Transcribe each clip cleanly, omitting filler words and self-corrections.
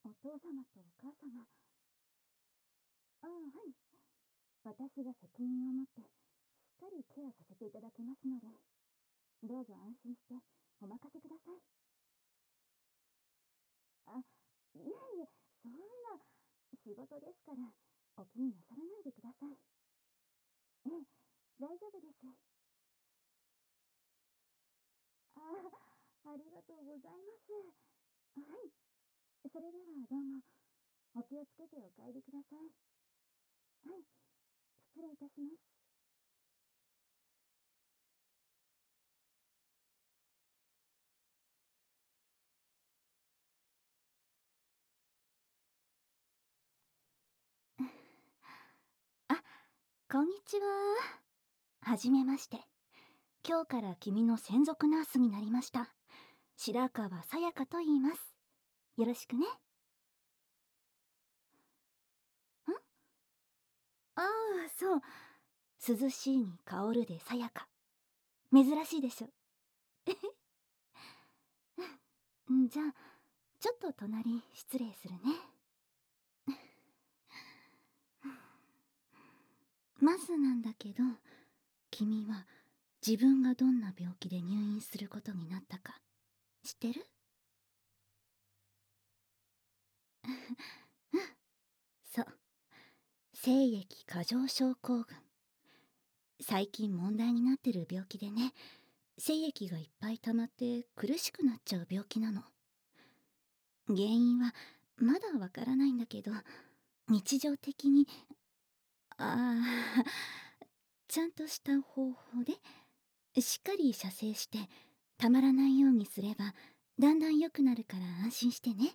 お父様とお母様。ああ、はい。私が責任を持ってしっかりケアさせていただきますので、どうぞ安心してお任せください。あ、いえいえ、そんな、仕事ですから、お気になさらないでください。ええ、大丈夫です。ありがとうございます。はい。それではどうも、お気をつけてお帰りください。はい。失礼いたします。あ、こんにちは。はじめまして。今日から君の専属ナースになりました。白川さやかと言います。よろしくね。ああ、そう。涼しいに香るでさやか。珍しいでしょ。じゃあ、ちょっと隣失礼するね。まずなんだけど、君は自分がどんな病気で入院することになったか知ってる？そう。精液過剰症候群。最近問題になってる病気でね、精液がいっぱい溜まって苦しくなっちゃう病気なの。原因はまだわからないんだけど、日常的に、ああ、ちゃんとした方法で、しっかり射精して、たまらないようにすれば、だんだん良くなるから安心してね。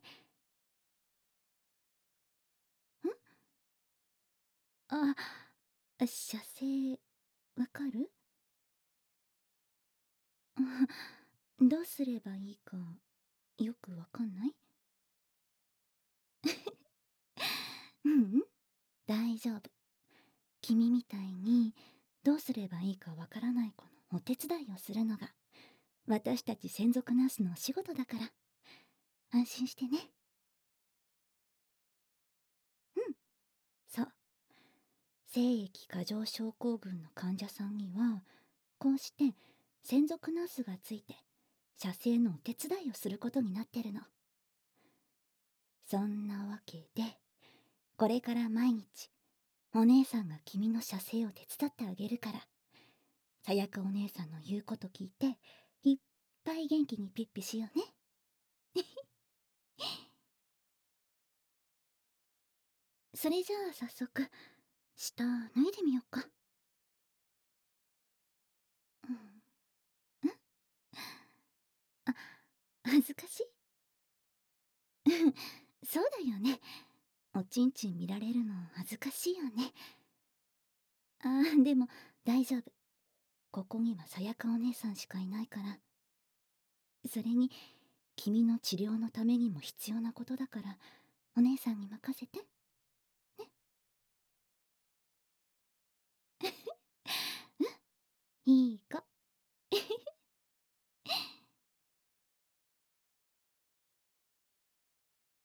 あ、射精、わかる？どうすればいいか、よくわかんない？うん、大丈夫。君みたいに、どうすればいいかわからない子のお手伝いをするのが、私たち専属ナースのお仕事だから。安心してね。うん、そう。精液過剰症候群の患者さんには、こうして専属ナースがついて、射精のお手伝いをすることになってるの。そんなわけで、これから毎日、お姉さんが君の射精を手伝ってあげるから、さやかお姉さんの言うこと聞いて、いっぱい元気にピッピしようね。それじゃあ早速、下脱いでみよっか。うん。あ、恥ずかしい？そうだよね。おちんちん見られるの恥ずかしいよね。でも大丈夫。ここにはさやかお姉さんしかいないから。それに、君の治療のためにも必要なことだから、お姉さんに任せて。ね。うん、いい子。